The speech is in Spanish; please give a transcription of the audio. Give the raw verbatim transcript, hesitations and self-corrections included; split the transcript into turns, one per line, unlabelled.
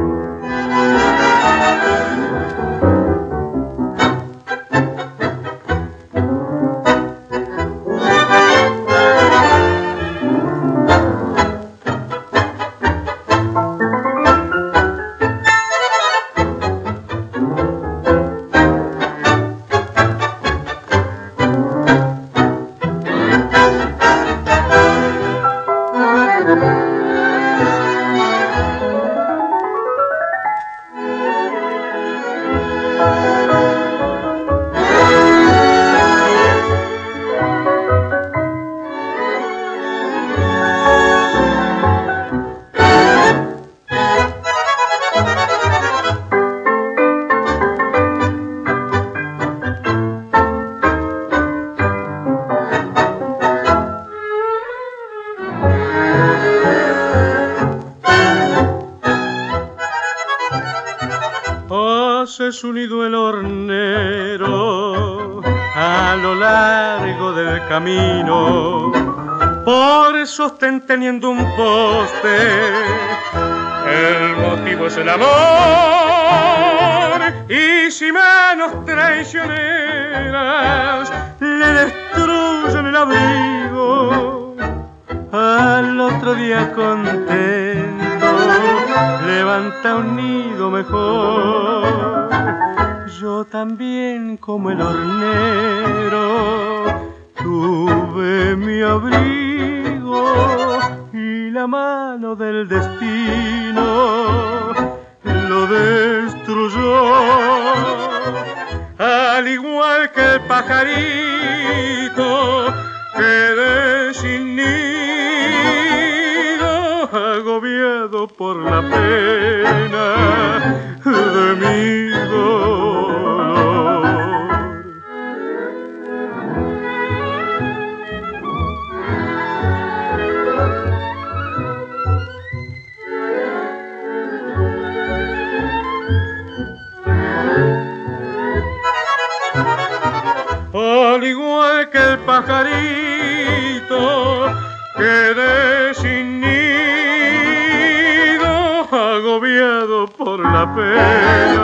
Hace su nido el hornero a lo largo del camino, por sostén teniendo un poste. El motivo es el amor, y si manos traicioneras le destruyen el abrigo, al otro día contento levanta un nido mejor. Yo también, como el hornero, tuve mi abrigo y la mano del destino lo destruyó. Al igual que el pajarito quedé sin nido, agobiado por la pena de mi dolor. Al igual que el pajarito quedé sin nido, agobiado por la pena